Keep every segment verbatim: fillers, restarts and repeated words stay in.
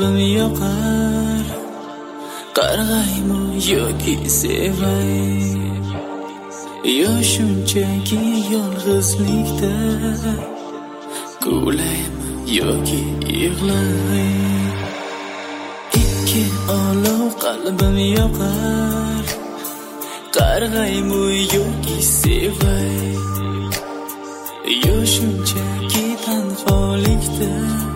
qalbim yoqar, qarg'aymi yoki sevay, yo shunchaki yolg'izlikda kuylaymi yoki yig'lay. Ikki olov qalbim yoqar, qarg'aymi yoki sevay, yo shunchaki tanholikda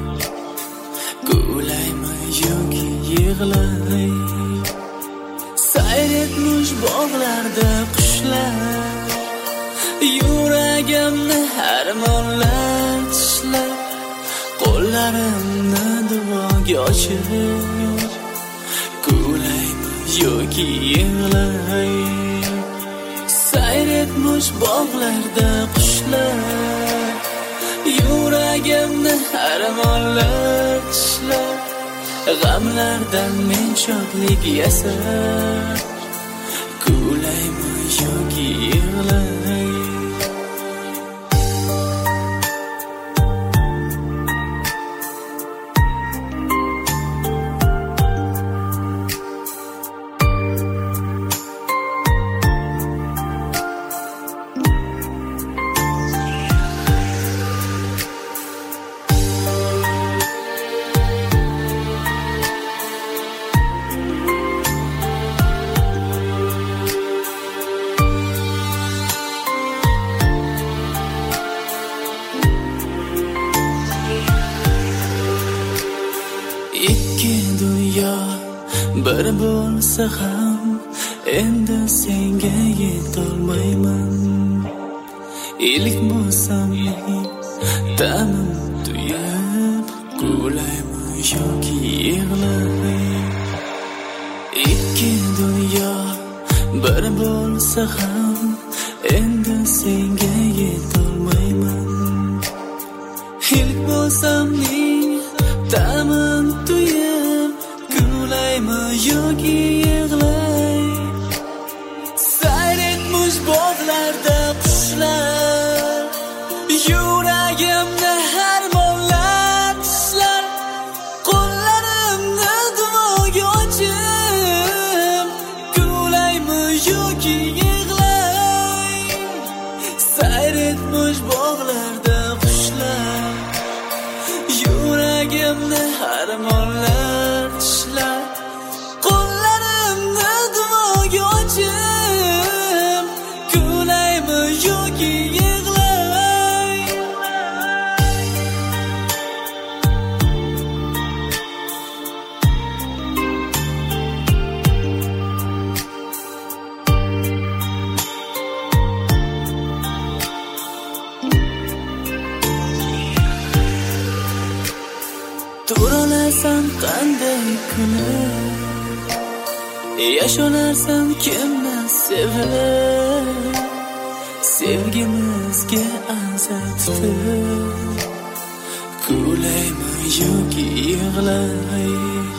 kuylaymi yoki yig'lay. Sayr etmish bog'larda qushlar, yuragimni armonlar tishlab, qo'llarimni duoga ochib kuylaymi yoki yig'lay. Sayr etmish bog'larda qushlar, yuragimni armonlar tishlab, g'amlardan men shodlik yasab kuylaymi yoki yig'lay. Ikki dunyo bir bo'lsa ham endi senga yetolmayman. Ilk bo'lsam ta'mim tuyab kuylaymi yoki yig'lay. Ikki dunyo bir bo'lsa ham endi senga yetolmayman. Ilk bo'lsam ta'min tuyib kuylaymi yoki yig'lay. Sayr etmish bog'larda qushlar, yuragimni armonlar tishlab, qo'llarimni duoga ochib kuylaymi yoki yig'lay. Sayr etmish bog'larda qushlar, yuragimni armonlar tishlab, qo'llarimni duoga ochib kuylaymi yoki yig'lay. Turolasan qanday kulib, yashonarsan kimni sevib, sevgimizga azatib kuylaymi yoki yig'lay.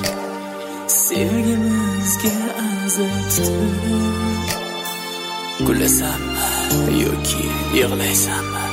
Sevgimizga azatib kulasanmi yoki yig'laysanmi?